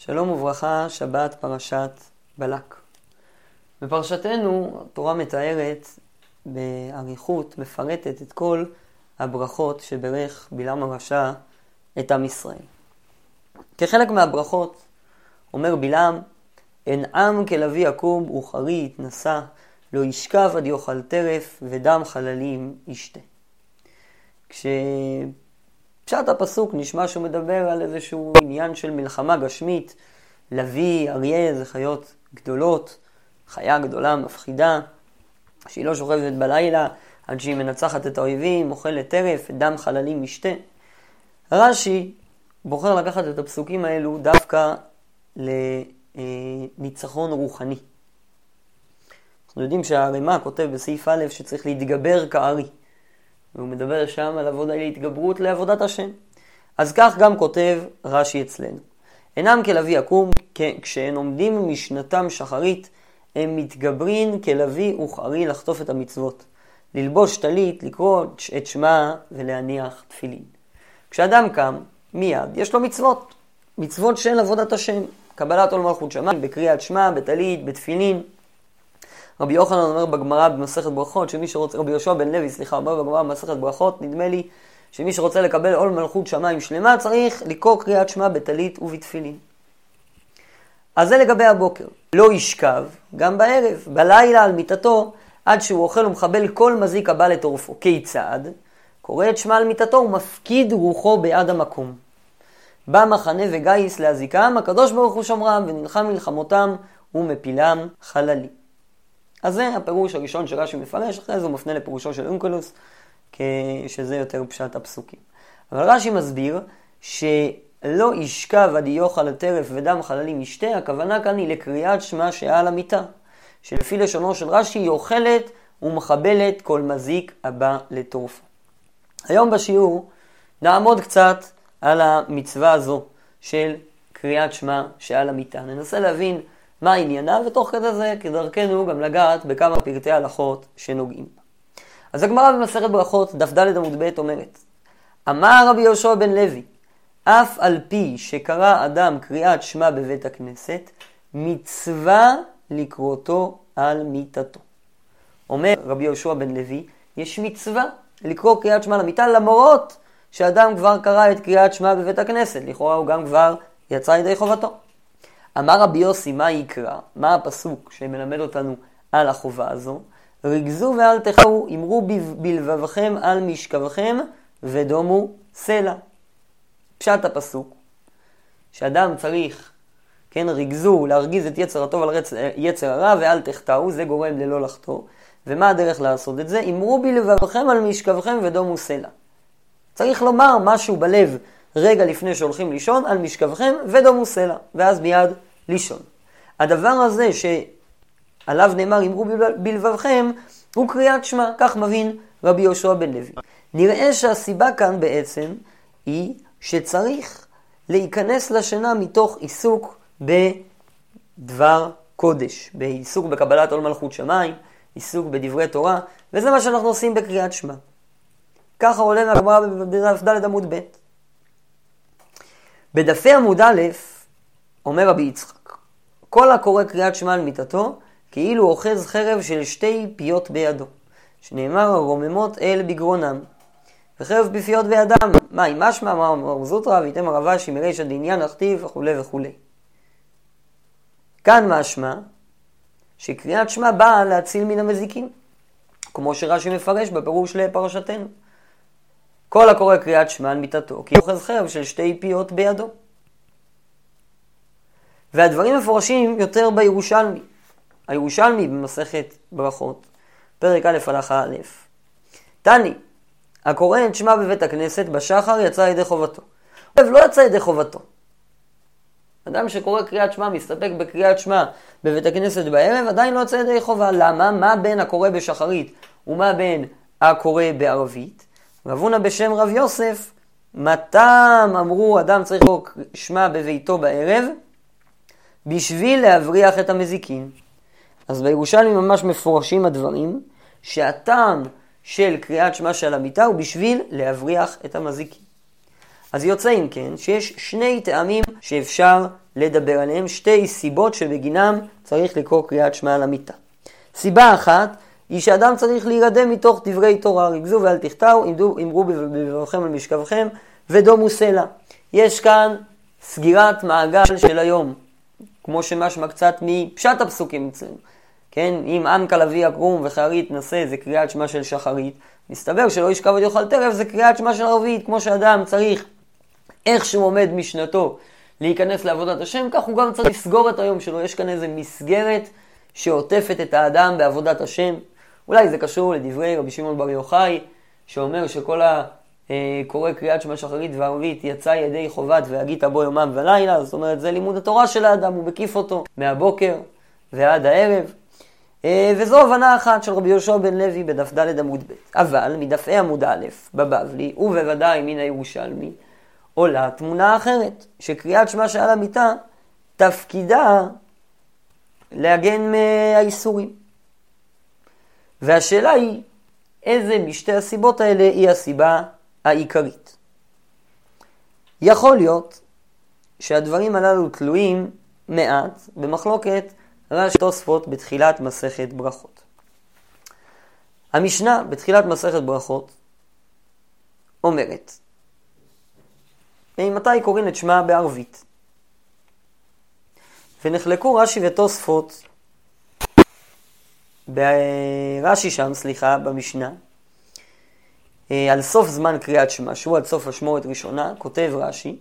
שלום וברכה, שבת פרשת בלק. בפרשתנו התורה מתארת באריכות, מפרטת את כל הברכות שברך בלעם הרשע את עם ישראל. כחלק מהברכות אומר בלעם, אין עם כלביא יקום וכרי יתנשא, לא ישכב עד יאכל טרף ודם חללים ישתה. כשפשט הפסוק נשמע שהוא מדבר על איזשהו עניין של מלחמה גשמית, לוי, אריה, זה חיות גדולות, חיה גדולה, מפחידה, שהיא לא שוכבת בלילה עד שהיא מנצחת את האויבים, אוכלת טרף, דם חללים משתה. רש"י בוחר לקחת את הפסוקים האלו דווקא לניצחון רוחני. אנחנו יודעים שהרמ"א כותב בסעיף א' שצריך להתגבר כארי, והוא מדבר שם על עבודה להתגברות לעבודת השם. אז כך גם כותב רש"י אצלנו. אינם כלביא יקום, כשהם עומדים משנתם שחרית, הם מתגברים כלביא וכרי לחטוף את המצוות, ללבוש טלית, לקרוא את שמה ולהניח תפילין. כשאדם קם, מיד יש לו מצוות, מצוות של עבודת השם, קבלת עול מלכות שמיים, בקריאת שמה, בטלית, בתפילין. רבי יוחנן אומר בגמרא במסכת ברכות, רבי יהושע בן לוי, אומר בגמרא במסכת ברכות, נדמה לי שמי שרוצה לקבל עול מלכות שמיים שלמה צריך לקרוא קריאת שמה בטלית ובתפילין. אז זה לגבי הבוקר. לא ישכב גם בערב, בלילה על מיטתו, עד שהוא אוכל ומחבל כל מזיק הבא לטורפו. כיצד? קורא את שמה על מיטתו ומפקיד רוחו בעד המקום. בא מחנה וגייס להזיקם, הקדוש ברוך הוא שומרם ונלחם מלחמותם ומפילם חללי. אז זה הפירוש הראשון שרש"י מפרש, אחרי זה הוא מפנה לפירושו של אונקלוס, שזה יותר פשט הפסוקים. אבל רש"י מסביר שלא ישכב עד יאכל טרף ודם חללים ישתה, הכוונה כאן היא לקריאת שמה שעל המיטה, שלפי לשונו של רש"י היא אוכלת ומחבלת כל מזיק הבא לטורפו. היום בשיעור נעמוד קצת על המצווה הזו של קריאת שמה שעל המיטה. ננסה להבין מה עניינה, ותוך כדי זה כדרכנו גם לגעת בכמה פרטי הלכות שנוגעים. אז הגמרא במסכת ברכות דף ד' עמוד ב' אומרת, אמר רבי יהושע בן לוי, אף על פי שקרא אדם קריאת שמה בבית הכנסת, מצווה לקרותו על מיטתו. אומר רבי יהושע בן לוי, יש מצווה לקרוא קריאת שמה למיטה, למרות שאדם כבר קרא את קריאת שמה בבית הכנסת, לכאורה הוא גם כבר יצא ידי חובתו. אמר רבי יוסי, מה יקרא? מה הפסוק שמלמד אותנו על החובה הזו? רגזו ואל תחרו, אמרו בלבבכם על משכבכם ודומו סלע. פשט הפסוק, שאדם צריך, רגזו, להרגיז את יצר הטוב על יצר הרע, ואל תחטאו, זה גורם ללא לחטוא. ומה הדרך לעשות את זה? אמרו בלבבכם על משכבכם ודומו סלע. צריך לומר משהו בלב רגע לפני שהולכים לישון, על משכבכם ודומו סלע, ואז מיד לישון. הדבר הזה שעליו נאמר אמרו בלבבכם, הוא קריאת שמה, כך מבין רבי יהושע בן לוי. נראה שהסיבה כאן בעצם היא שצריך להיכנס לשינה מתוך עיסוק בדבר קודש, בעיסוק בקבלת עול מלכות שמיים, עיסוק בדברי תורה, וזה מה שאנחנו עושים בקריאת שמה. ככה עולה מהגמרא בדף ד' עמוד ב'. בדפי עמוד א' אומר רבי יצחק, כל הקורא קריאת שמה על מיטתו, כאילו אוחז חרב של שתי פיות בידו, שנאמר הרוממות אל בגרונם, וחרב בפיות בידם, מה עם משמע, מה אומר זוטרא, ויתם הרבה שמרישא דעניין הכתיב וכו' וכו'. כאן משמע שקריאת שמה באה להציל מן המזיקים, כמו שרש"י מפרש בפירוש לפרשתנו. כל הקורא קריאת שמה על מיטתו, כי אוחז חרב של שתי פיות בידו. והדברים מפורשים יותר בירושלמי. הירושלמי במסכת ברכות, פרק א' הלכה א'. תני, הקורא את שמה בבית הכנסת בשחר יצא ידי חובתו. לא יצא ידי חובתו. אדם שקורא קריאת שמה, מסתפק בקריאת שמה בבית הכנסת בערב, עדיין לא יצא ידי חובה. למה? מה בין הקורא בשחרית ומה בין הקורא בערבית? רב הונא בשם רב יוסף, מתם אמרו אדם צריך לקרוא שמה בביתו בערב, בשביל להבריח את המזיקין. אז בירושלמי ממש מפורשים הדברים, שהטעם של קריאת שמה שעל המיטה הוא בשביל להבריח את המזיקין. אז יוצא אם כן שיש שני טעמים שאפשר לדבר עליהם, שתי סיבות שבגינם צריך לקרוא קריאת שמע על המיטה. סיבה אחת היא שאדם צריך להירדם מתוך דברי תורה, ריכזו ואל תחטאו, אמרו בבבכם על משכבכם ודומו סלע. יש כאן סגירת מעגל של היום, כמו שמשמע קצת מפשט הפסוקים אצלנו. כן, אם אנקה לביא יקום וחרית נשא זה קריאת שמע של שחרית, מסתבר שלא ישכב עוד יאכל טרף זה קריאת שמע של ערבית. כמו שאדם צריך איך שהוא עומד משנתו להיכנס לעבודת השם, כך הוא גם צריך לסגור את היום שלו. יש כאן איזו מסגרת שעוטפת את האדם בעבודת השם. אולי זה קשור לדברי רבי שמעון בר יוחאי, שאומר שכל הקורא קריאת שמע שחרית וערבית יצא ידי חובת והגית בו יומם ולילה. זאת אומרת, זה לימוד התורה של האדם, הוא מקיף אותו מהבוקר ועד הערב. וזו הבנה אחת של רבי יהושע בן לוי בדף ד' עמוד ב'. אבל מדפי עמוד א' בבבלי, ובוודאי מן הירושלמי, עולה תמונה אחרת, שקריאת שמע שעל המיטה תפקידה להגן מהאיסורים. והשאלה היא, איזה משתי הסיבות האלה היא הסיבה העיקרית? יכול להיות שהדברים הללו תלויים מעט במחלוקת רש"י ותוספות בתחילת מסכת ברכות. המשנה בתחילת מסכת ברכות אומרת, מתי קוראים את שמה בערבית? ונחלקו רש"י ותוספות, רש"י שם, במשנה, על סוף זמן קריאת שמע, שהוא עד סוף אשמורת ראשונה, כותב רש"י,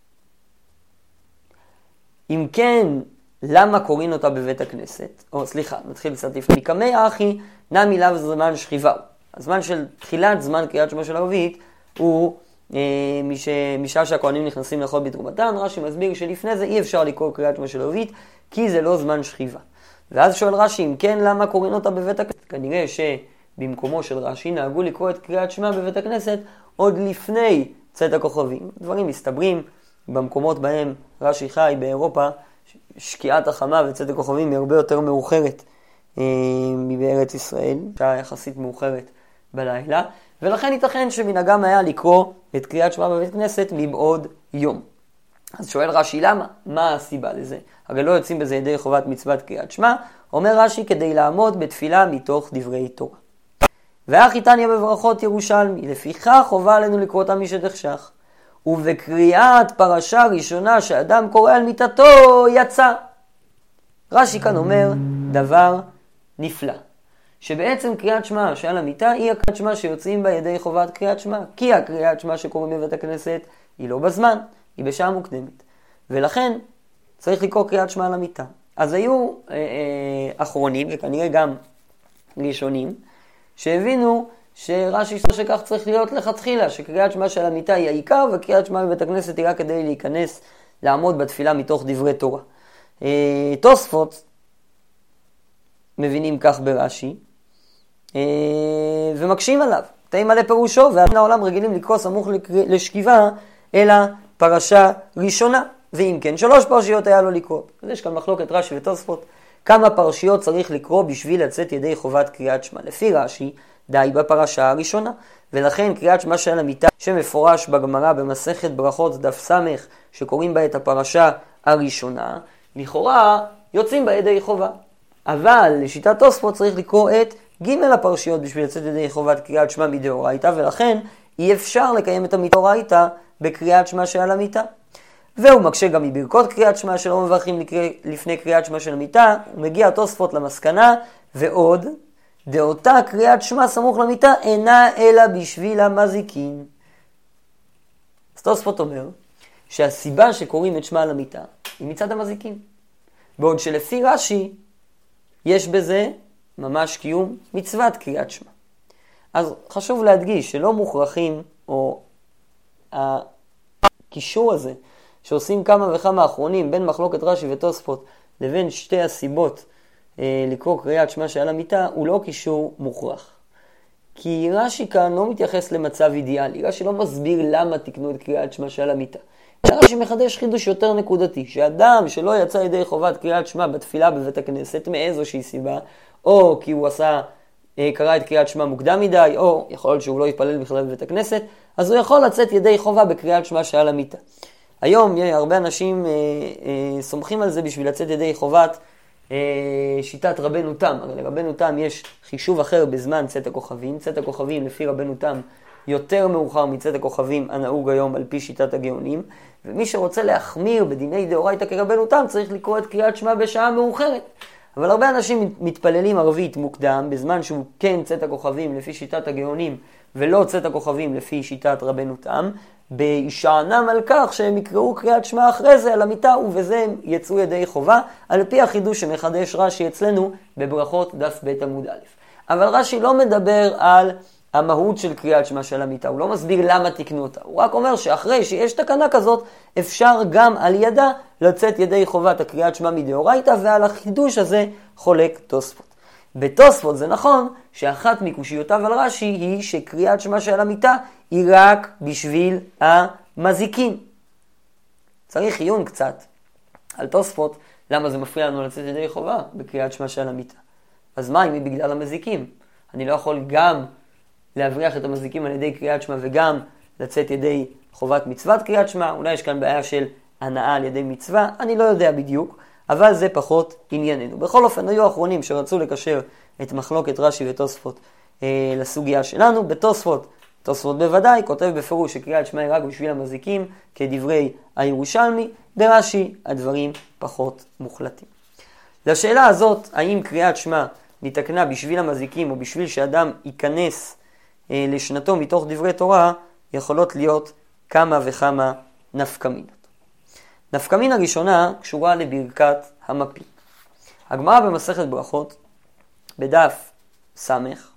אם כן, למה קוראים אותה בבית הכנסת? נתחיל קצת לפני. קמי אחי, נמי לאו זמן שכיבה. הזמן של תחילת זמן קריאת שמע של ערבית הוא משעה שהכהנים נכנסים לאכול בתרומתן. רש"י מסביר שלפני זה אי אפשר לקרוא קריאת שמע של ערבית, כי זה לא זמן שכיבה. ואז שואל רש"י, אם כן, למה קוראים אותה בבית הכנסת? כנראה שבמקומו של רש"י נהגו לקרוא את קריאת שמע בבית הכנסת עוד לפני צאת הכוכבים. דברים מסתברים במקומות בהם רש"י חי באירופה, שקיעת החמה וצאת הכוכבים היא הרבה יותר מאוחרת מבארץ ישראל, שעה יחסית מאוחרת בלילה, ולכן ייתכן שמנהגם היה לקרוא את קריאת שמע בבית כנסת מבעוד יום. אז שואל רש"י למה? מה הסיבה לזה? הרי לא יוצאים בזה ידי חובת מצוות קריאת שמע. אומר רש"י, כדי לעמוד בתפילה מתוך דברי תורה. ואחי תניא בברכות ירושלמי, לפיכך חובה עלינו לקרוא אותה משתחשך. ובקריאת פרשה ראשונה שאדם קורא על מיטתו יצא. רש"י כאן אומר דבר נפלא, שבעצם קריאת שמע שעל המיטה היא הקריאת שמע שיוצאים בה ידי חובת קריאת שמע, כי הקריאת שמע שקוראים בבית הכנסת היא לא בזמן, היא בשעה מוקדמת, ולכן צריך לקרוא קריאת שמע על המיטה. אז היו אחרונים וכנראה גם ראשונים שהבינו שרש"י שכך צריך להיות לכתחילה, שקריאת שמע של המיטה היא העיקר, וקריאת שמע בבית הכנסת היא רק כדי להיכנס, לעמוד בתפילה מתוך דברי תורה. תוספות מבינים כך ברש"י, ומקשים עליו. תאים מלא פירושו, והבני העולם רגילים לקרוא סמוך לשכיבה, אלא פרשה ראשונה. ואם כן, 3 פרשיות היה לו לקרוא. אז יש כאן מחלוקת רש"י ותוספות, כמה פרשיות צריך לקרוא בשביל לצאת ידי חובת קריאת שמע. לפי רש"י, די בפרשה הראשונה, ולכן קריאת שמע שעל המיטה שמפורש בגמרא במסכת ברכות דף סמך, שקוראים בה את הפרשה הראשונה, לכאורה יוצאים בה ידי חובה. אבל לשיטת תוספות צריך לקרוא את ג' הפרשיות בשביל לצאת ידי חובת קריאת שמע מדאורייתא, ולכן אי אפשר לקיים את המדאורייתא בקריאת שמע שעל המיטה. והוא מקשה גם מברכות קריאת שמע שלא מברכים לפני קריאת שמע של המיטה. הוא מגיע תוספות למסקנה, ועוד דאותה קריאת שמע סמוך למיטה אינה אלא בשביל המזיקין. אז תוספות אומר שהסיבה שקוראים את שמע על המיטה היא מצד המזיקין, בעוד שלפי רש"י יש בזה ממש קיום מצוות קריאת שמע. אז חשוב להדגיש שלא מוכרחים, או הקישור הזה שעושים כמה וכמה אחרונים בין מחלוקת רש"י ותוספות לבין שתי הסיבות לקרוא קריאת שמע שעל המיטה, הוא לא קישור מוכרח. כי רש"י כאן לא מתייחס למצב אידיאלי, רש"י לא מסביר למה תקנו את קריאת שמע שעל המיטה. רש"י מחדש חידוש יותר נקודתי, שאדם שלא יצא ידי חובת קריאת שמע בתפילה בבית הכנסת מאיזושהי סיבה, או כי הוא עשה קרא את קריאת שמע מוקדם מדי, או יכול להיות שהוא לא יתפלל בכלל בבית הכנסת, אז הוא יכול לצאת ידי חובה בקריאת שמע שעל המיטה. היום הרבה אנשים סומכים על זה בשביל לצאת ידי חובת שיטת רבנו תם. הרי לרבנו תם יש חישוב אחר בזמן צאת הכוכבים. צאת הכוכבים לפי רבנו תם יותר מאוחר מצאת הכוכבים הנהוג היום על פי שיטת הגאונים, ומי שרוצה להחמיר בדיני דאורייתא כרבנו תם צריך לקרוא את קריאת שמע בשעה מאוחרת. אבל הרבה אנשים מתפללים ערבית מוקדם בזמן שהוא כן צאת הכוכבים לפי שיטת הגאונים ולא צאת הכוכבים לפי שיטת רבנו תם, בישענם על כך שהם יקראו קריאת שמע אחרי זה על המיטה, ובזה הם יצאו ידי חובה, על פי החידוש שמחדש רש"י אצלנו בברכות דף ב' עמוד א'. אבל רש"י לא מדבר על המהות של קריאת שמע של המיטה, הוא לא מסביר למה תקנו אותה, הוא רק אומר שאחרי שיש תקנה כזאת אפשר גם על ידה לצאת ידי חובת הקריאת שמע מדאורייתא, ועל החידוש הזה חולק תוספות. בתוספות זה נכון שאחת מקושיותיו על רש"י היא שקריאת שמע של המיטה היא רק בשביל המזיקים. צריך עיון קצת על תוספות, למה זה מפריע לנו לצאת ידי חובה בקריאת שמע של המיטה. אז מה אם היא בגלל המזיקים? אני לא יכול גם להבריח את המזיקים על ידי קריאת שמע וגם לצאת ידי חובת מצוות קריאת שמע. אולי יש כאן בעיה של הנאה על ידי מצווה, אני לא יודע בדיוק, אבל זה פחות ענייננו. בכל אופן, היו האחרונים שרצו לקשר את מחלוקת רש"י ותוספות לסוגיה שלנו. בתוספות בוודאי כותב בפירוש שקריאת שמע היא רק בשביל המזיקים כדברי הירושלמי. ברש"י הדברים פחות מוחלטים. לשאלה הזאת, האם קריאת שמע נתקנה בשביל המזיקים או בשביל שאדם ייכנס לשנתו מתוך דברי תורה, יכולות להיות כמה וכמה נפקמינות. נפקמינה ראשונה קשורה לברכת המפיל. הגמרא במסכת ברכות בדף סמך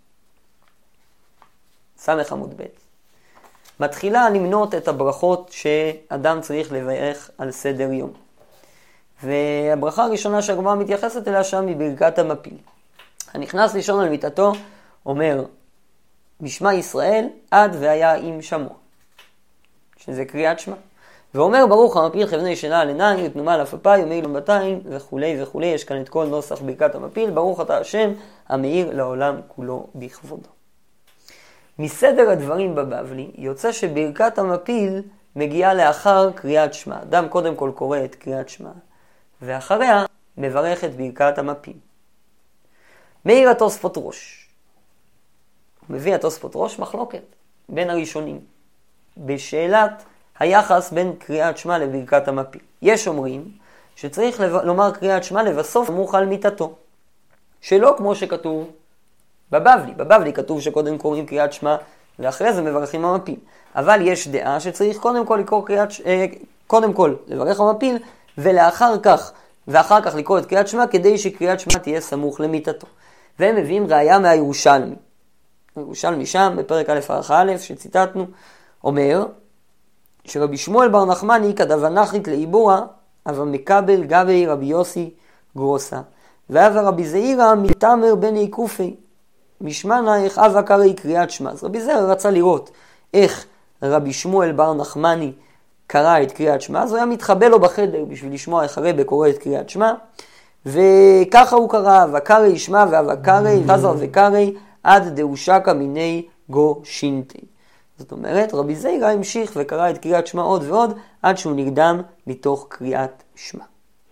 עמוד ב' מתחילה למנות את הברכות שאדם צריך לברך על סדר יום. והברכה הראשונה שהגמרא מתייחסת אליה שם היא ברכת המפיל. הנכנס לישון על מיטתו אומר בשמע ישראל עד והיה עם שמוע, שזה קריאת שמע. ואומר ברוך המפיל חבני שלה על עיניים ותנומה על אפיים ומאיר למבטיים וכולי וכולי. יש כאן את כל נוסח ברכת המפיל, ברוך אתה השם המאיר לעולם כולו בכבודו. מסדר הדברים בבבלי יוצא שברכת המפיל מגיעה לאחר קריאת שמע. אדם קודם כל קורא את קריאת שמע ואחריה מברך את ברכת המפיל. מאיר התוספות ראש, מביא התוספות ראש מחלוקת בין הראשונים בשאלת היחס בין קריאת שמע לברכת המפיל. יש אומרים שצריך לומר קריאת שמע לבסוף סמוך על מיטתו, שלא כמו שכתוב בבבלי. בבבלי כתוב שקודם קוראים קריאת שמע ואחרי זה מברכים המפיל. אבל יש דעה שצריך קודם כל קודם כל לברך המפיל ואחר כך לקרוא את קריאת שמע, כדי שקריאת שמע תהיה סמוך למיטתו. והם מביאים ראיה מהירושלמי. הירושלמי שם בפרק א' ערך א' שציטטנו אומר שרבי שמואל בר נחמני כדב נחית לעיבורה אבל מקבל גבי רבי יוסי גרוסה ואבה רבי זעירה מתאמר בני קופי משמנה איך אבה קראי קריאת שמע. אז רבי זעירה רצה לראות איך רבי שמואל בר נחמני קרא את קריאת שמע, אז הוא היה מתחבא לו בחדר בשביל לשמוע איך הרב קורא את קריאת שמע, וככה הוא קרא, וקרא ישמע ואבקרא חזר וקרא עד דאושקה מיני גו שינתי. זאת אומרת, רבי זעירה המשיך וקרא את קריאת שמע עוד ועוד עד שהוא נרדם מתוך קריאת שמע.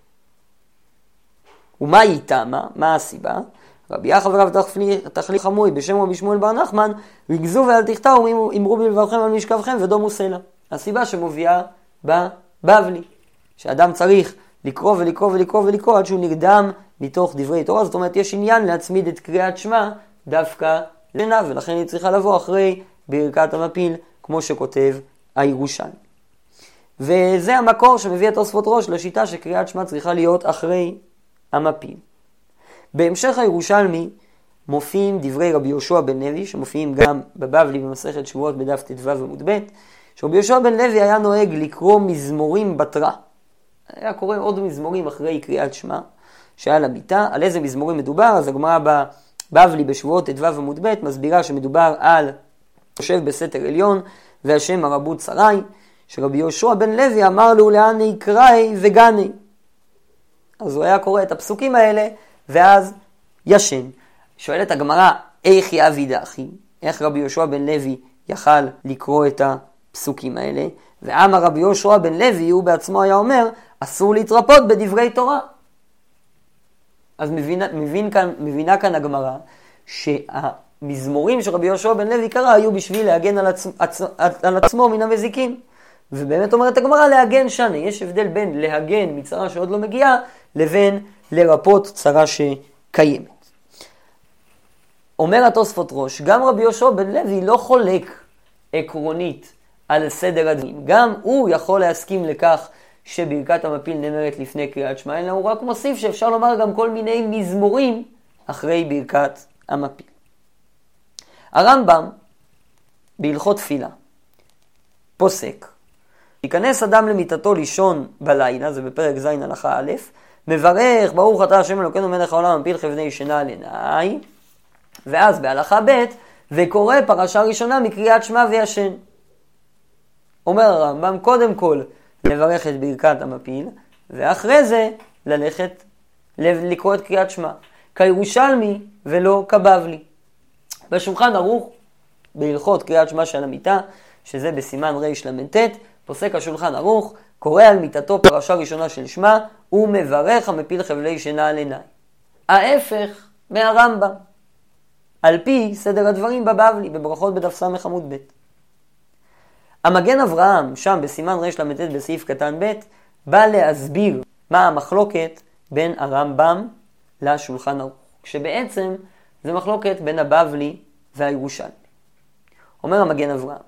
ומה היא טעמה? מה הסיבה? רבי יחא ורב תחליך חמוי בשם רבי שמואל בר נחמן רגזו ואל תחתרו אמרו בלבבכם על משכבכם ודומו סלע. הסיבה שמופיעה בבבלי, שאדם צריך לקרוא ולקרוא ולקרוא ולקרוא עד שהוא נרדם מתוך דברי תורה. זאת אומרת, יש עניין להצמיד את קריאת שמע דווקא לנה, ולכן היא צריכה לבוא אחרי ברכת המפיל, כמו שכותב הירושלמי. וזה המקור שמביא את תוספות ראש לשיטה שקריאת שמע צריכה להיות אחרי המפיל. בהמשך הירושלמי מופיעים דברי רבי יהושע בן לוי, שמופיעים גם בבבלי במסכת שבועות בדף ט"ו עמוד ב', שרבי יהושע בן לוי היה נוהג לקרוא מזמורים בתרא. היה קורא עוד מזמורים אחרי קריאת שמע שהיה למיטה. על איזה מזמורים מדובר? אז הגמרא בבבלי בשבועות ט"ו עמוד ב' מסבירה שמדובר על יושב בסתר עליון והשם הרבות שרי, שרבי יהושע בן לוי אמר לו לאן יקראי וגני. אז הוא היה קורא את הפסוקים האלה ואז ישן. שואלת הגמרא, איך יעביד אחי? איך רבי יהושע בן לוי יכל לקרוא את הפסוקים האלה? ואמר רבי יהושע בן לוי, הוא בעצמו היה אומר, אסור להתרפות בדברי תורה. אז מבינה כאן הגמרא, שהמזמורים שרבי יהושע בן לוי קרא היו בשביל להגן על עצמו מן המזיקים. ובאמת אומרת הגמרא להגן שנה. יש הבדל בין להגן מצרה שעוד לא מגיעה, לבין לרפות צרה שקיימת. אומר התוספות ראש, גם רבי יהושע בן לוי לא חולק עקרונית על סדר הדברים. גם הוא יכול להסכים לכך שברכת המפיל נאמרת לפני קריאת שמע, אלא הוא רק מוסיף שאפשר לומר גם כל מיני מזמורים אחרי ברכת המפיל. הרמב"ם בהלכות תפילה פוסק, ייכנס אדם למיטתו לישון בלילה, זה בפרק ז' הלכה א', מברך ברוך אתה השם אלוקינו מלך העולם מפיל כבני שינה על עיניי, ואז בהלכה ב' וקורא פרשה ראשונה מקריאת שמע וישן. אומר הרמב"ם, קודם כל לברך את ברכת המפיל, ואחרי זה ללכת לקרוא את קריאת שמע. כירושלמי ולא כבבלי. בשולחן ערוך, בהלכות קריאת שמע של המיטה, שזה בסימן רל"ט, פוסק השולחן ערוך, קורא על מיטתו פרשה ראשונה של שמע, ומברך המפיל חבלי שינה על עיניי. ההפך מהרמב"ם, על פי סדר הדברים בבבלי, בברכות בדף ס' עמוד ב'. המגן אברהם, שם בסימן רל"ט בסעיף קטן ב', בא להסביר מה המחלוקת בין הרמב"ם לשולחן ערוך, כשבעצם זה מחלוקת בין הבבלי והירושלמי. אומר המגן אברהם,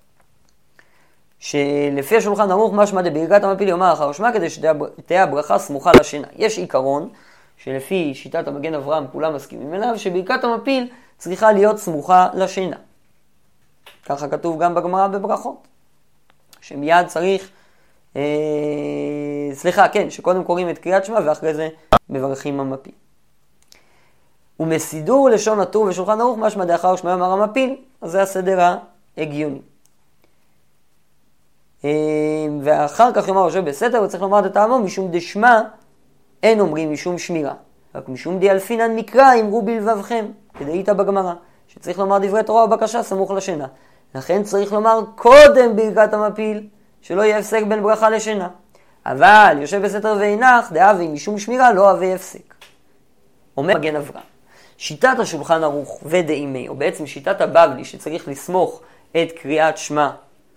שלפי השולחן ערוך משמע דברכת המפיל יאמר אחר שמע, כדי שתהיה הברכה סמוכה לשינה. יש עיקרון שלפי שיטת המגן אברהם כולם מסכימים אליו, שברכת המפיל צריכה להיות סמוכה לשינה. ככה כתוב גם בגמרא בברכות, שמיד צריך, שקודם קוראים את קריאת שמע ואחרי זה מברכים המפיל. ומסידור לשון הטור ושולחן ערוך משמע דאחר שמע אמר המפיל, אז זה הסדר ההגיוני. ואחר כך יאמר ראשו בסתר, וצריך לומר את טעמו משום דשמע, אין אומרים משום שמירה, רק משום דיאלפינן מקרא אמרו בלבבכם, כדאית בגמרא, שצריך לומר דברי תורה ובקשה סמוך לשינה. לכן צריך לומר קודם ברכת המפיל, שלא יהיה הפסק בין ברכה לשינה. אבל יושב בסתר ואינך, דאבי משום שמירה לא אבי הפסק. אומר מגן אברהם, שיטת השולחן ערוך ודאימי, או בעצם שיטת הבבלי, שצריך לסמוך את קריאת שמע,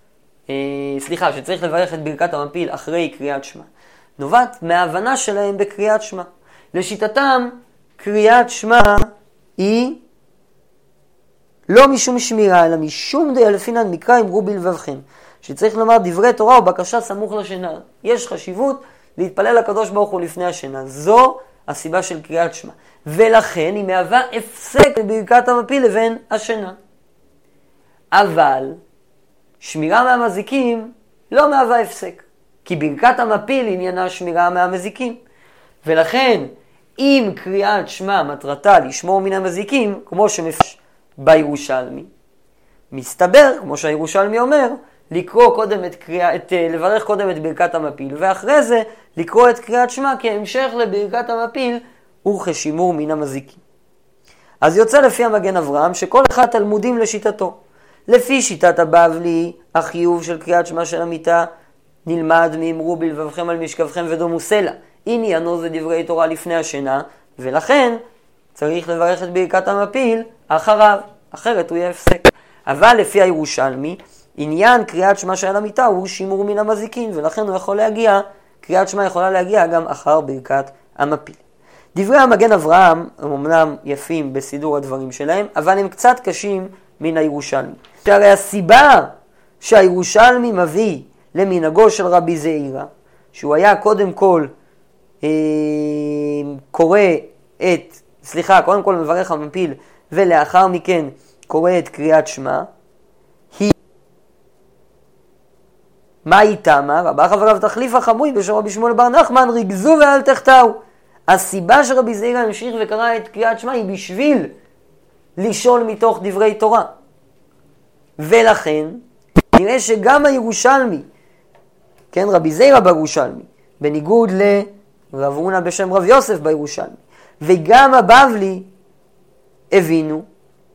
שצריך לברך את ברכת המפיל אחרי קריאת שמע, נובעת מההבנה שלהם בקריאת שמע. לשיטתם, קריאת שמע היא לא משום שמירה, אלא משום דיאלפינן מקרא אמרו בלבבכם, שצריך לומר דברי תורה ובקשה סמוך לשינה. יש חשיבות להתפלל לקדוש ברוך הוא לפני השינה. זו הסיבה של קריאת שמע. ולכן היא מהווה הפסק בברכת המפיל לבין השינה. אבל שמירה מהמזיקים לא מהווה הפסק, כי ברכת המפיל עניינה שמירה מהמזיקים. ולכן אם קריאת שמע מטרתה לשמור מן המזיקים, כמו שמפרש בירושלמי, מסתבר, כמו שהירושלמי אומר, לברך קודם את ברכת המפיל, ואחרי זה לקרוא את קריאת שמע כהמשך לברכת המפיל וכשימור מן המזיקים. אז יוצא לפי המגן אברהם שכל אחד תלמודים לשיטתו. לפי שיטת הבבלי, החיוב של קריאת שמע של המיטה נלמד מאמרו בלבבכם על משכבכם ודומו סלע. עניינו זה דברי תורה לפני השינה, ולכן צריך לברך את ברכת המפיל אחריו, אחרת הוא יהיה הפסק. אבל לפי הירושלמי, עניין קריאת שמע של המיטה הוא שימור מן המזיקים, ולכן הוא יכול להגיע, קריאת שמע יכולה להגיע גם אחר ברכת המפיל. דברי המגן אברהם הם אמנם יפים בסידור הדברים שלהם, אבל הם קצת קשים מן הירושלמי. שהרי הסיבה שהירושלמי מביא למנהגו של רבי זעירא, שהוא היה קודם כל קודם כל מברך המפיל ולאחר מכן קורא את קריאת שמע, מה איתמה? רבא חבריו תחליף החמוי בשם רבי שמואל בר נחמן, ריגזו ואל תחטאו. הסיבה שרבי זעירא המשיך וקרא את קריאת שמע היא בשביל לשאול מתוך דברי תורה. ולכן נראה שגם הירושלמי, כן, רבי זעירא בירושלמי, בניגוד לרב הונא בשם רב יוסף בירושלמי, וגם הבבלי הבינו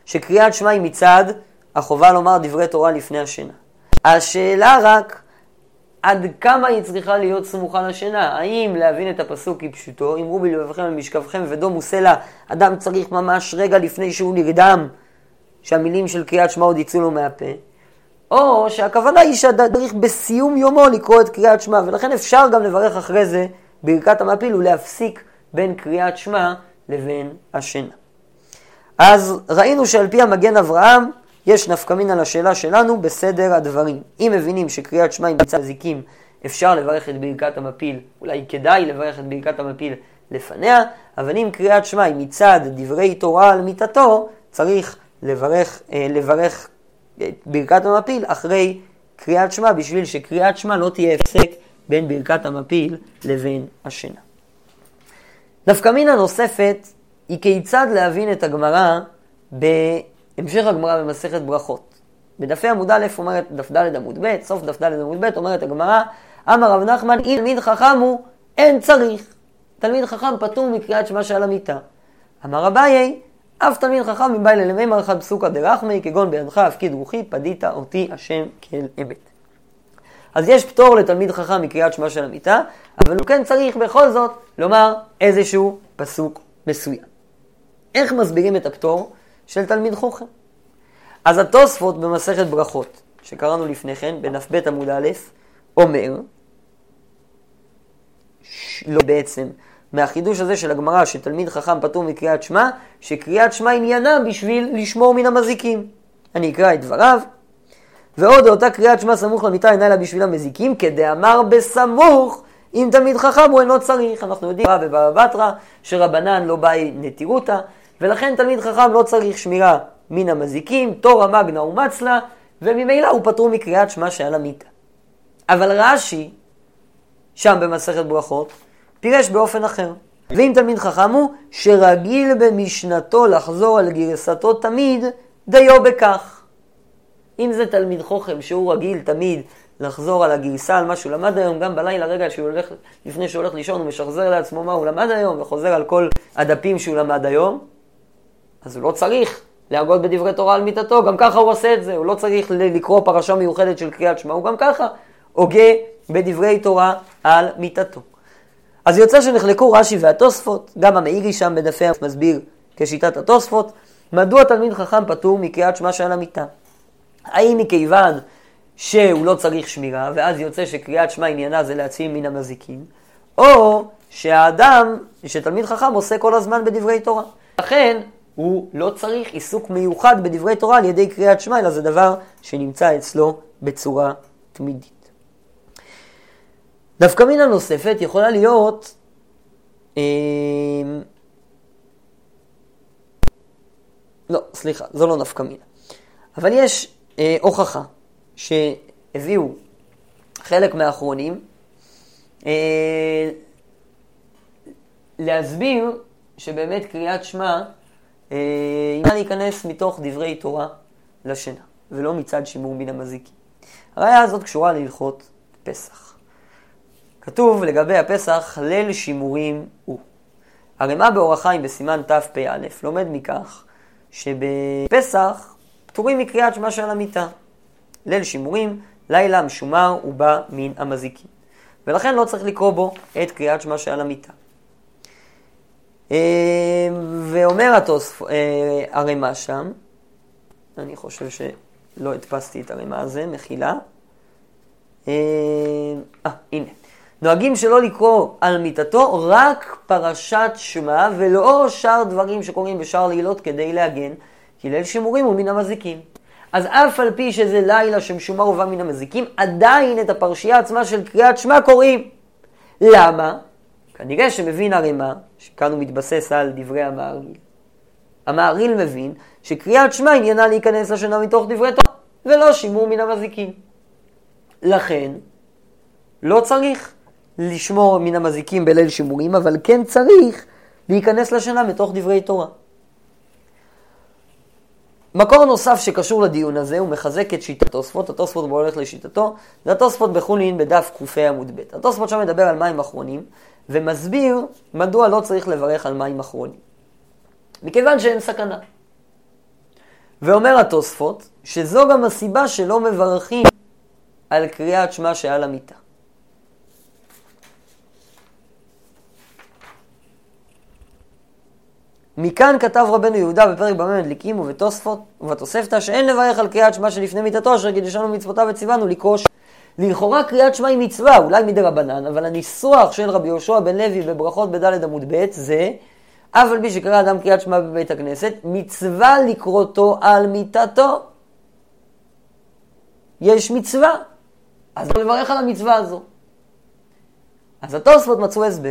שקריאת שמע היא מצד החובה לומר דברי תורה לפני השינה. השאלה רק עד כמה היא צריכה להיות סמוכה לשינה. האם להבין את הפסוק כפשוטו, אמרו בלבבכם על משכבכם ודומו סלע, אדם צריך ממש רגע לפני שהוא נרדם שהמילים של קריאת שמע עוד יצאו לו מהפה, או שהכוונה היא שצריך בסיום יומו לקרוא את קריאת שמע, ולכן אפשר גם לברך אחרי זה ברכת המעפיל ולהפסיק בין קריאת שמע לבין השינה. אז ראינו שעל פי המגן אברהם יש נפקא מינה לשאלה שלנו בסדר הדברים. אם מבינים שקריאת שמע עם מצד זיקים אפשר לברך את ברכת המפיל, אולי כדאי לברך את ברכת המפיל לפניה, אבל אם קריאת שמע היא מצד דברי תורה על מיתתו, צריך לברך את ברכת המפיל אחרי קריאת שמע, בשביל שקריאת שמע לא תהיה הפסק בין ברכת המפיל לבין השינה. נפקא מינה נוספת היא כיצד להבין את הגמרא בהמשך הגמרא במסכת ברכות. בדפי עמוד א' אומרת דף ד' עמוד ב', סוף דף ד' עמוד ב' אומרת הגמרא, אמר רב נחמן, אם תלמיד חכם הוא, אין צריך. תלמיד חכם פטור מקריאת שמע שעל המיטה. אמר אביי, אף תלמיד חכם מבאי ללמימר אחד פסוקא דרחמי, כגון בידך הפקיד רוחי, פדית אותי השם כל אמת. אז יש פטור לתלמיד חכם מקריאת שמע של המיטה, אבל הוא כן צריך בכל זאת לומר איזשהו פסוק מסוים. איך מסבירים את הפטור של תלמיד חכם? אז התוספות במסכת ברכות, שקראנו לפני כן, בדף ב' עמוד א', אומר, לא בעצם, מהחידוש הזה של הגמרא שתלמיד חכם פטור מקריאת שמע, שקריאת שמע עניינה בשביל לשמור מן המזיקים. אני אקרא את דבריו. ועוד אותה קריאת שמע סמוך למיטה אינה לה בשביל המזיקים, כדאמר בסמוך, אם תלמיד חכם הוא אינו צריך. אנחנו יודעים בבבא בתרא שרבנן לא באי נטירותא, ולכן תלמיד חכם לא צריך שמירה מן המזיקים, תורה מגנא ומצלא, וממילא הוא פטור מקריאת שמע שעל המיטה. אבל רש"י, שם במסכת ברכות, פירש באופן אחר. ואם תלמיד חכם הוא שרגיל במשנתו לחזור על גרסתו תמיד, דיו בכך. אם זה תלמיד חכם שהוא רגיל תמיד לחזור על הגרסה, על מה שהוא למד היום, גם בלילה רגע שהוא הולך, לפני שהוא הולך לישון, הוא משחזר לעצמו מה הוא למד היום, וחוזר על כל הדפים שהוא למד היום, אז הוא לא צריך להגות בדברי תורה על מיטתו, גם ככה הוא עושה את זה, הוא לא צריך לקרוא פרשה מיוחדת של קריאת שמע, הוא גם ככה הוגה בדברי תורה על מיטתו. אז יוצא שנחלקו רש"י והתוספות, גם המאירי שם בדפי מסביר כשיטת התוספות, מדוע תלמיד חכם פטור מקריאת שמע שעל המיטה. האם מכיוון שהוא לא צריך שמירה, ואז יוצא שקריאת שמע עניינה זה להציל מן המזיקים, או שתלמיד חכם עושה כל הזמן בדברי תורה. לכן הוא לא צריך עיסוק מיוחד בדברי תורה על ידי קריאת שמע, אלא זה דבר שנמצא אצלו בצורה תמידית. נפקא מינה נוספת יכולה להיות לא, סליחה, זו לא נפקא מינה. אבל יש הוכחה שהביאו חלק מהאחרונים להסביר שבאמת קריאת שמע אינה להיכנס מתוך דברי תורה לשינה, ולא מצד שימור מן המזיקים. הראיה הזאת קשורה להלכות פסח. כתוב לגבי הפסח, ליל שימורים הוא. הרמ"א באורח חיים בסימן תפ"א לומד מכך שבפסח פטורים מקריאת שמע שעל המיטה. ליל שימורים, לילה משומר ובא מן המזיקים. ולכן לא צריך לקרוא בו את קריאת שמע שעל המיטה. ואומר הרמ"א שם, אני חושב שלא הדפסתי את הרמ"א הזה, מחילה. הנה. נוהגים שלא לקרוא על מיטתו רק פרשת שמע ולא שאר דברים שקוראים בשאר לילות כדי להגן, כי ליל שימורים הוא מן המזיקים. אז אף על פי שזה לילה שמשומר ובא מן המזיקים, עדיין את הפרשייה עצמה של קריאת שמע קוראים. למה? כנראה שמבין הרמ"א, שכאן הוא מתבסס על דברי המהר"ל. המהר"ל מבין שקריאת שמע עניינה להיכנס לשינה מתוך דברי תורה, ולא שימור מן המזיקים. לכן, לא צריך לשמור מן המזיקים בליל שימורים, אבל כן צריך להיכנס לשינה מתוך דברי תורה. מקור נוסף שקשור לדיון הזה, הוא מחזק את שיטת התוספות, התוספות בו הולך לשיטתו, זה התוספות בחולין בדף ק"ה עמוד ב'. התוספות שם מדבר על מים אחרונים, ומסביר מדוע לא צריך לברך על מים אחרונים. מכיוון שאין סכנה. ואומר התוספות, שזו גם הסיבה שלא מברכים על קריאת שמע שעל המיטה. מכאן כתב רבנו יהודה בפרק במה מדליקים ובתוספות ובתוספתא שאין לברך על קריאת שמע שלפני מיתתו אשר קידשנו מצוותיו וציוונו לקרוש. לכאורה קריאת שמע היא מצווה, אולי מדרבנן, אבל הניסוח של רבי יהושע בן לוי בברכות בד' עמוד ב' זה אף על פי שקרא אדם קריאת שמע בבית הכנסת, מצווה לקרותו על מיתתו. יש מצווה, אז הוא מברך על המצווה הזו. אז התוספות מצאו הסבר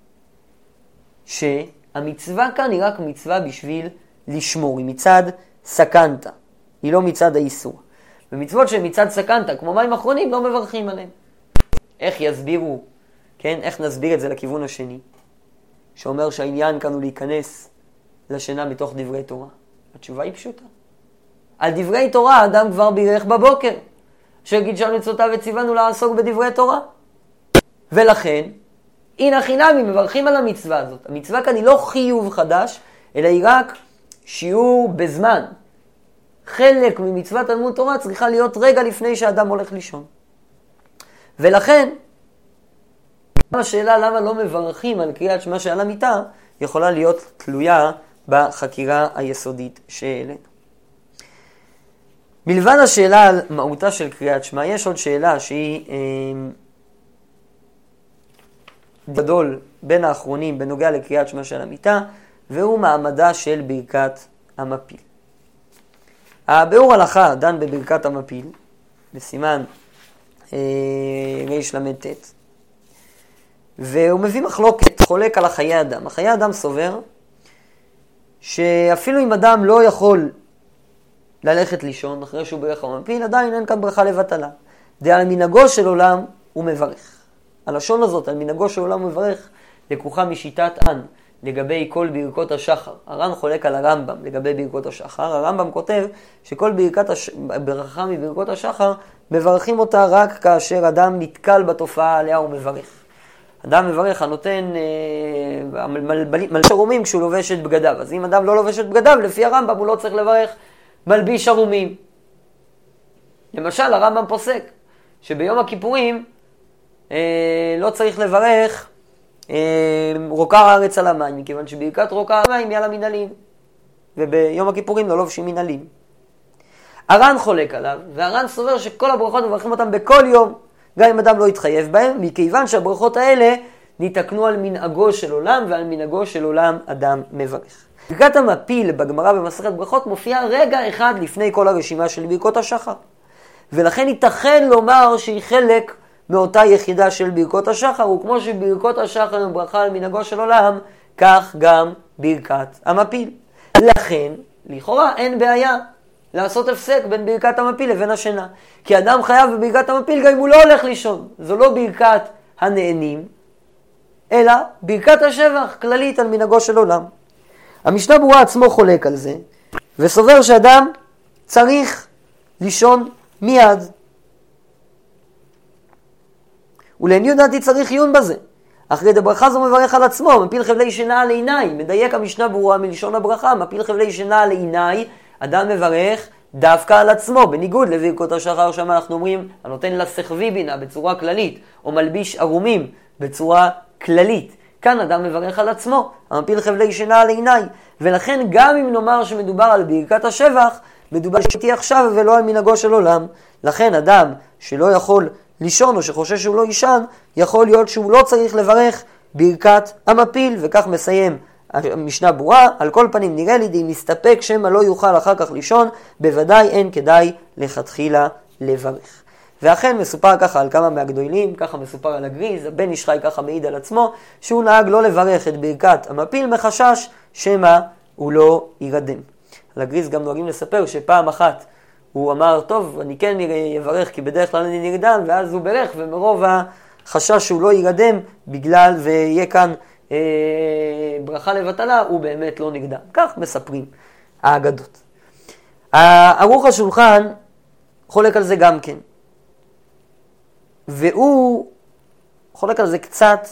שהמצווה כאן היא רק מצווה בשביל לשמור, היא מצד סכנתא, היא לא מצד האיסור. ומצוות שהן מצד סכנתא, כמו מים אחרונים, לא מברכים עליהם. איך יסבירו, כן? איך נסביר את זה לכיוון השני? שאומר שהעניין כאן הוא להיכנס לשינה מתוך דברי תורה. התשובה היא פשוטה. על דברי תורה האדם כבר בירך בבוקר, שקידשנו מצוותיו וציוונו לעסוק בדברי תורה. ולכן, הנה חינמי מברכים על המצווה הזאת. המצווה כאן היא לא חיוב חדש, אלא היא רק שיעור בזמן. חלק ממצוות תלמוד תורה צריכה להיות רגע לפני שהאדם הולך לישון. ולכן, השאלה למה לא מברכים על קריאת שמע שעל המיטה, יכולה להיות תלויה בחקירה היסודית שהעלינו. מלבד השאלה על מהותה של קריאת שמע, יש עוד שאלה שהיא גדול בין האחרונים בנוגע לקריאת שמע שעל המיטה, והוא מעמדה של ברכת המפיל. הביאור הלכה דן בברכת המפיל, בסימן ריש למד ט', והוא מביא מחלוקת, חולק על החיי אדם. החיי אדם סובר שאפילו אם אדם לא יכול ללכת לישון אחרי שהוא ברך המפיל, עדיין אין כאן ברכה לבטלה. על מנהגו של עולם הוא מברך. הלשון הזאת, על מנהגו של עולם הוא מברך, לקוחה משיטת אן, לגבי כל ברכות השחר. הר"ן חולק על הרמב"ם לגבי ברכות השחר. הרמב"ם כותב שכל ברכה מברכות השחר, מברכים אותה רק כאשר אדם נתקל בתופעה עליה הוא מברך. אדם מברך הנותן מלביש ערומים כשהוא לובש את בגדיו. אז אם אדם לא לובש את בגדיו, לפי הרמב"ם הוא לא צריך לברך מלביש ערומים. למשל, הרמב"ם פוסק שביום הכיפורים לא צריך לברך רוקע הארץ על המים, מכיוון שברכת רוקע המים היא על המנהלים, וביום הכיפורים לא לובשים מנהלים. הר"ן חולק עליו, והר"ן סובר שכל הברכות מברכים אותם בכל יום, גם אם אדם לא יתחייב בהם, מכיוון שהברכות האלה ניתקנו על מנהגו של עולם, ועל מנהגו של עולם אדם מברך. ברכת המפיל בגמרא במסכת ברכות מופיעה רגע אחד לפני כל הרשימה של ברכות השחר, ולכן ייתכן לומר שהיא חלק מאותה יחידה של ברכות השחר, וכמו שברכות השחר הם ברכה על מנהגו של עולם, כך גם ברכת המפיל. לכן, לכאורה אין בעיה לעשות הפסק בין ברכת המפיל לבין השינה. כי אדם חייב בברכת המפיל גם אם הוא לא הולך לישון. זו לא ברכת הנהנים, אלא ברכת השבח כללית על מנהגו של עולם. המשנה ברורה עצמו חולק על זה, וסובר שאדם צריך לישון מיד. ולעניות דעתי צריך עיון בזה. אחרי דברכה זו מברך על עצמו, מפיל חבלי שינה על עיניי. מדייק המשנה ברורה מלשון הברכה, מפיל חבלי שינה על עיניי, אדם מברך דווקא על עצמו, בניגוד לברכות השחר שם אנחנו אומרים, הנותן לסחבי בינה בצורה כללית, או מלביש ערומים בצורה כללית. כאן אדם מברך על עצמו, המפיל חבלי שינה על עיניי. ולכן גם אם נאמר שמדובר על ברכת השבח, מדובר שתהיה עכשיו ולא על מנהגו של עולם. לכן אדם שלא יכול לישון או שחושש שהוא לא יישן, יכול להיות שהוא לא צריך לברך ברכת המפיל, וכך מסיים המשנה ברורה. על כל פנים נראה לי די מסתפק שמא לא יוכל אחר כך לישון, בוודאי אין כדאי לכתחילה לברך. ואכן מסופר ככה על כמה מהגדולים, ככה מסופר על הגריז, הבן איש חי ככה מעיד על עצמו, שהוא נהג לא לברך את ברכת המפיל מחשש שמא הוא לא יירדם. על הגריז גם נוהגים לספר שפעם אחת הוא אמר, טוב, אני כן יברך כי בדרך כלל אני נרדם, ואז הוא ברך, ומרוב החשש שהוא לא יירדם, בגלל ויהיה כאן ברכה לבטלה, הוא באמת לא נרדם. כך מספרים האגדות. ערוך השולחן חולק על זה גם כן. והוא חולק על זה קצת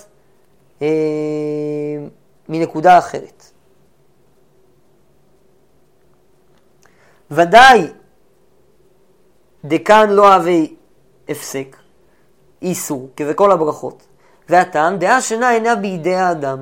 מנקודה אחרת. ודאי דכאן לא הווי הפסק, איסור, כבכל הברכות. והטעם, דעה שינה אינה בידי האדם.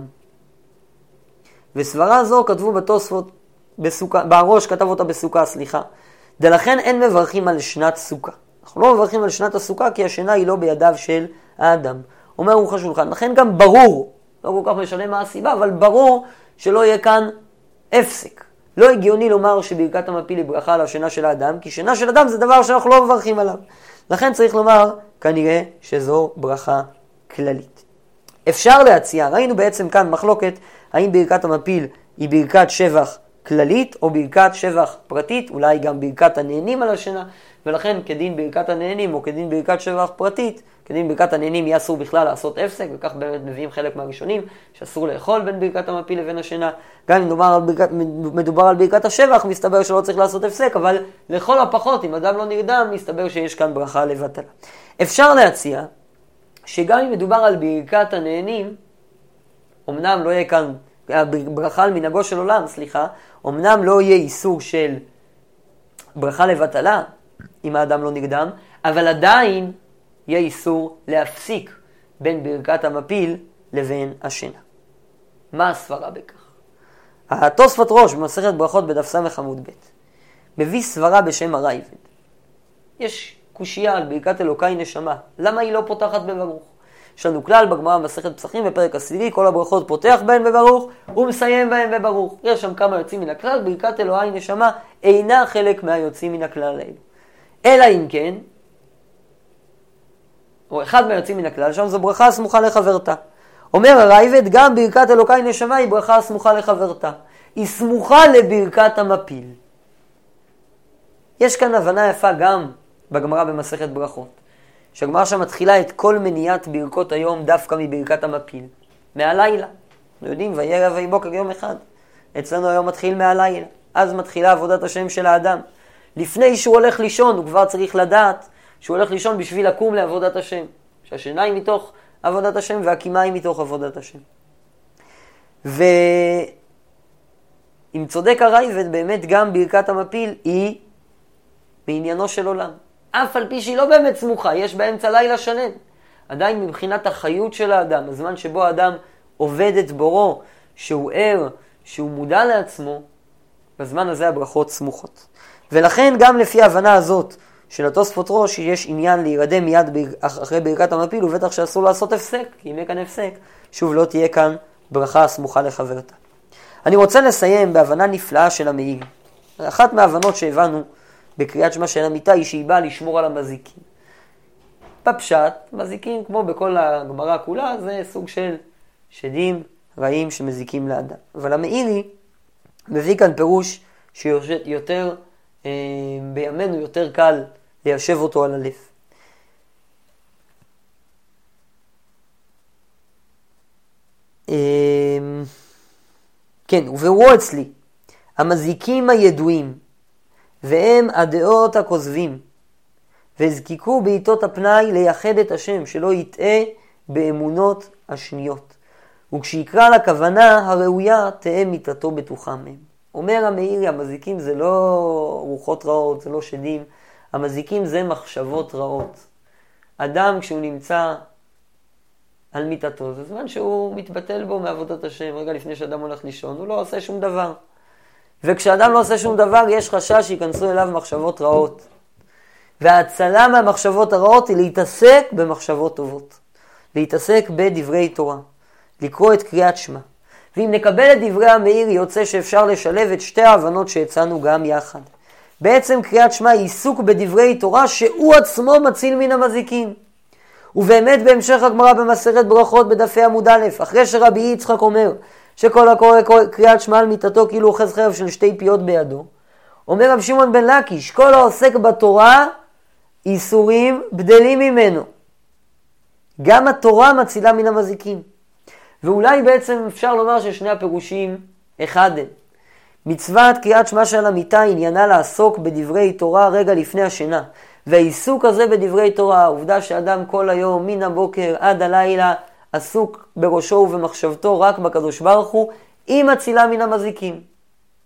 וסברה זו כתבו בתוספות, בראש כתב אותה בסוכה, דלכן אין מברכים על שנת סוכה. אנחנו לא מברכים על שנת הסוכה כי השינה היא לא בידיו של האדם. אומר ערוך השולחן, לכן גם ברור, לא כל כך משנה מה הסיבה, אבל ברור שלא יהיה כאן הפסק. לא הגיוני לומר שברכת המפיל היא ברכה על השינה של האדם, כי שינה של אדם זה דבר שאנחנו לא מברכים עליו. לכן צריך לומר, כנראה שזו ברכה כללית. אפשר להציע, ראינו בעצם כאן מחלוקת, האם ברכת המפיל היא ברכת שבח כללית או ברכת שבח פרטית, אולי גם ברכת הנהנים על השינה, ולכן כדין ברכת הנהנים או כדין ברכת שבח פרטית, כדין ברכת הנהנים יהיה אסור בכלל לעשות הפסק, וכך באמת מביאים חלק מהראשונים שאסור לאכול בין ברכת המפיל לבין השינה. גם אם מדובר על ברכת השבח, מסתבר שלא צריך לעשות הפסק, אבל לכל הפחות, אם אדם לא נרדם, מסתבר שיש כאן ברכה לבטלה. אפשר להציע שגם אם מדובר על ברכת הנהנים, אמנם לא יהיה כאן ברכה על מנהגו של עולם, אמנם לא יהיה איסור של ברכה לבטלה, אם האדם לא נרדם, אבל עדיין יהיה איסור להפסיק בין ברכת המפיל לבין השינה. מה הסברה בכך? התוספות ראש במסכת ברכות בדף ס' עמוד ב' מביא סברה בשם הרייבד. יש קושייה על ברכת אלוקי נשמה, למה היא לא פותחת בברוך? יש לנו כלל בגמרא במסכת פסחים בפרק עשירי, כל הברכות פותח בהן בברוך ומסיים בהן בברוך. יש שם כמה יוצאים מן הכלל, ברכת אלוהי נשמה אינה חלק מהיוצאים מן הכלל האלה. אלא אם כן, או אחד מהיוצאים מן הכלל, שם זו ברכה סמוכה לחברתה. אומר הרייבד, גם ברכת אלוקי נשמה היא ברכה סמוכה לחברתה. היא סמוכה לברכת המפיל. יש כאן הבנה יפה גם בגמרא במסכת ברכות. שהגמרא שם מתחילה את כל מניעת ברכות היום דווקא מברכת המפיל. מהלילה. אנחנו יודעים, ויהי ערב ויהי בוקר יום אחד. אצלנו היום מתחיל מהלילה. אז מתחילה עבודת השם של האדם. לפני שהוא הולך לישון, הוא כבר צריך לדעת שהוא הולך לישון בשביל לקום לעבודת השם. שהשינה היא מתוך עבודת השם והקימה היא מתוך עבודת השם. ואם צודק הרייבד, באמת גם ברכת המפיל היא בעניינו של עולם. אף על פי שהיא לא באמת סמוכה, יש באמצע לילה שלם. עדיין מבחינת החיות של האדם, הזמן שבו האדם עובד את בורו, שהוא ער, שהוא מודע לעצמו, בזמן הזה הברכות סמוכות. ולכן גם לפי ההבנה הזאת של התוספות ראש, יש עניין להירדם מיד אחרי ברכת המפיל, ובטח שאסור לעשות הפסק, כי אם יהיה כאן הפסק, שוב לא תהיה כאן ברכה סמוכה לחברתה. אני רוצה לסיים בהבנה נפלאה של המעיל. אחת מההבנות שהבנו בקריאת שמע של המיטה היא שהיא באה לשמור על המזיקים. בפשט, מזיקים כמו בכל הגמרא כולה, זה סוג של שדים רעים שמזיקים לאדם. אבל המעילי מביא כאן פירוש שיותר בימינו יותר קל ליישב אותו על הלב. כן, וברו אצלי המזיקים הידועים והם הדעות הכוזבים והזקיקו בעיתות הפנאי לייחד את השם שלא יטעה באמונות השניות וכשיקרא לכוונה הראויה תהיה מיתתו בטוחה מהם. אומר המאירי, המזיקים זה לא רוחות רעות, זה לא שדים, המזיקים זה מחשבות רעות. אדם כשהוא נמצא על מיטתו, זה זמן שהוא מתבטל בו מעבודת השם, רגע לפני שאדם הולך לישון, הוא לא עושה שום דבר. וכשאדם לא עושה שום דבר, יש חשש שיכנסו אליו מחשבות רעות. וההצלה מהמחשבות הרעות היא להתעסק במחשבות טובות. להתעסק בדברי תורה. לקרוא את קריאת שמע. ואם נקבל את דברי המאיר, יוצא שאפשר לשלב את שתי ההבנות שהצענו גם יחד. בעצם קריאת שמע היא עיסוק בדברי תורה שהוא עצמו מציל מן המזיקים. ובאמת בהמשך הגמרא במסכת ברכות בדפי עמוד א', אחרי שרבי יצחק אומר שכל הקורא קריאת שמע על מיטתו כאילו אוחז חרב של שתי פיות בידו, אומר רב שמעון בן לקיש, כל העוסק בתורה איסורים בדלים ממנו. גם התורה מצילה מן המזיקים. ואולי בעצם אפשר לומר ששני הפירושים אחד הם. מצוות קריאת שמע של המיטה עניינה לעסוק בדברי תורה רגע לפני השינה. והעיסוק הזה בדברי תורה, העובדה שאדם כל היום מן הבוקר עד הלילה עסוק בראשו ובמחשבתו רק בקדוש ברוך הוא, היא מצילה מן המזיקים.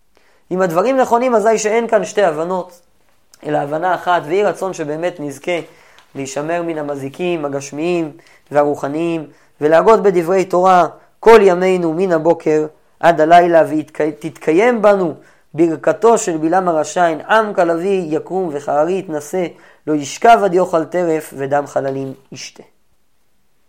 אם הדברים נכונים, אזי שאין כאן שתי הבנות, אלא הבנה אחת, ויהי רצון שבאמת נזכה להישמר מן המזיקים, הגשמיים והרוחניים, ולהגות בדברי תורה כל ימינו מן הבוקר עד הלילה, ותתקיים בנו ברכתו של בלעם הרשע, אין עם כלבי יקום וכארי יתנשא, לא ישכב עד יאכל טרף ודם חללים ישתה.